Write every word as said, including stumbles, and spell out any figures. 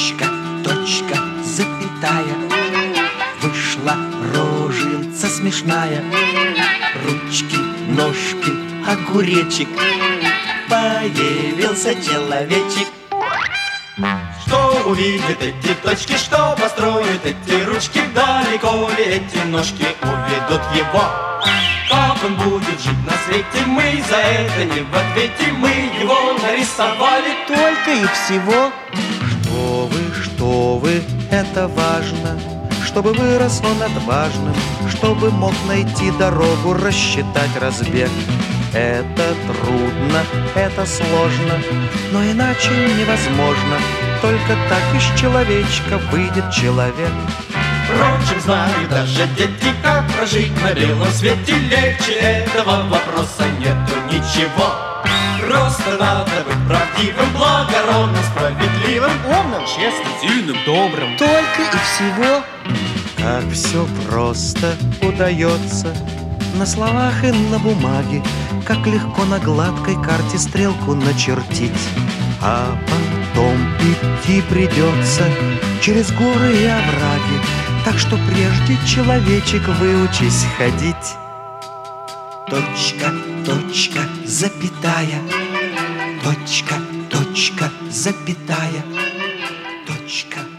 точка, точка, запятая. Вышла роженца смешная, ручки, ножки, огуречек, появился человечек. Что увидят эти точки, что построят эти ручки, далеко ли эти ножки уведут его? Как он будет жить на свете, мы за это не в ответе. Мы его нарисовали только и всего. Что вы, что вы, это важно, чтобы вырос он отважным, чтобы мог найти дорогу, рассчитать разбег. Это трудно, это сложно, но иначе невозможно. Только так из человечка выйдет человек. Впрочем, знают даже дети, как прожить на белом свете. Легче этого вопроса нету ничего. Просто надо быть правдивым, благородным, справедливым, умным, честным, сильным, добрым. Только и всего. Как все просто удается на словах и на бумаге, как легко на гладкой карте стрелку начертить. А потом идти придется через горы и овраги, так что прежде, человечек, выучись ходить. Точка, точка, запятая. Точка, точка, запятая. Точка.